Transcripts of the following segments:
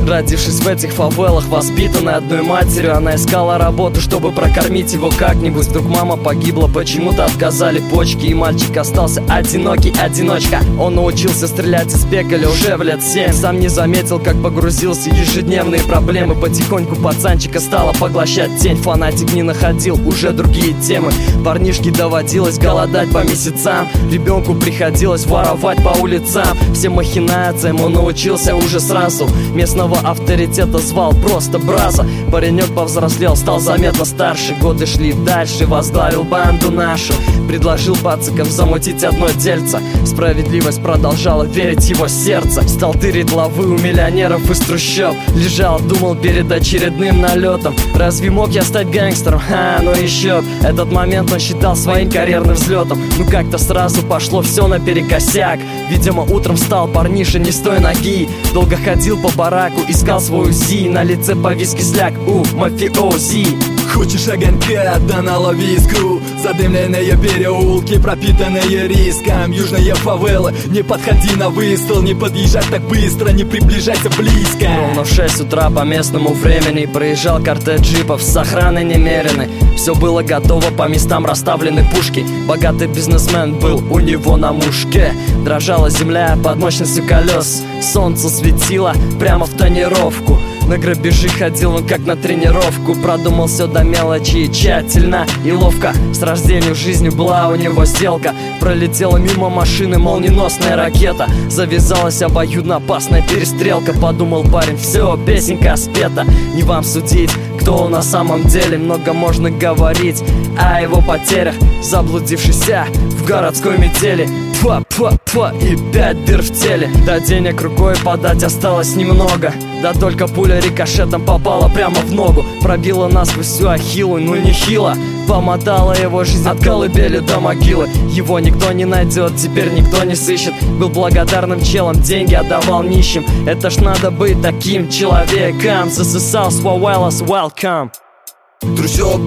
Родившись в этих фавелах, воспитанной одной матерью, она искала работу, чтобы прокормить его как-нибудь. Вдруг мама погибла, почему-то отказали почки, и мальчик остался одинокий, одиночка. Он научился стрелять из пекаля уже в лет 7. Сам не заметил, как погрузился в ежедневные проблемы. Потихоньку пацанчика стала поглощать тень. Фанатик не находил уже другие темы. Парнишке доводилось голодать по месяцам. Ребенку приходилось воровать по улицам. Всем махинациям он научился уже сразу. Местного авторитета звал просто Браза. Паренек повзрослел, стал заметно старше. Годы шли дальше, возглавил банду нашу. Предложил пацикам замутить одно дельце. Справедливость продолжала верить в его сердце. Стал тырить лавы у миллионеров из трущоб. Лежал, думал перед очередным налетом: разве мог я стать гангстером? Ну еще б. Этот момент он считал своим карьерным взлетом. Ну как-то сразу пошло все наперекосяк. Видимо, утром встал парниша не с той ноги. Долго ходил по бараку, искал свою УЗИ. На лице повис кисляк, мафиози. Хочешь огонька, да налови искру. Задымленные переулки, пропитанные риском. Южные фавелы, не подходи на выстрел. Не подъезжай так быстро, не приближайся близко. Ровно в 6 утра по местному времени проезжал кортеж джипов с охраной немеренной. Все было готово, по местам расставлены пушки. Богатый бизнесмен был у него на мушке. Дрожала земля под мощностью колес. Солнце светило прямо в тонировку. На грабежи ходил он как на тренировку. Продумал все до мелочи, тщательно и ловко. С рождением жизнью была у него сделка. Пролетела мимо машины молниеносная ракета. Завязалась обоюдно опасная перестрелка. Подумал парень: все, песенка спета. Не вам судить, кто он на самом деле. Много можно говорить о его потерях. Заблудившийся в городской метели. Пва-пва-пва, и 5 дыр в теле. До денег рукой подать осталось немного. Да только пуля рикошетом попала прямо в ногу. Пробила насквозь всю ахиллу, ну нехило. Помотала его жизнь от колыбели до могилы. Его никто не найдет, теперь никто не сыщет. Был благодарным челом, деньги отдавал нищим. Это ж надо быть таким человеком. Засысал свой welcome. Трущобы,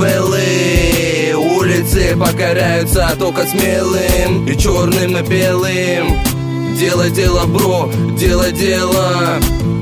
фавелы, улицы покоряются только смелым и черным и белым. Делай дело, бро, делай дело.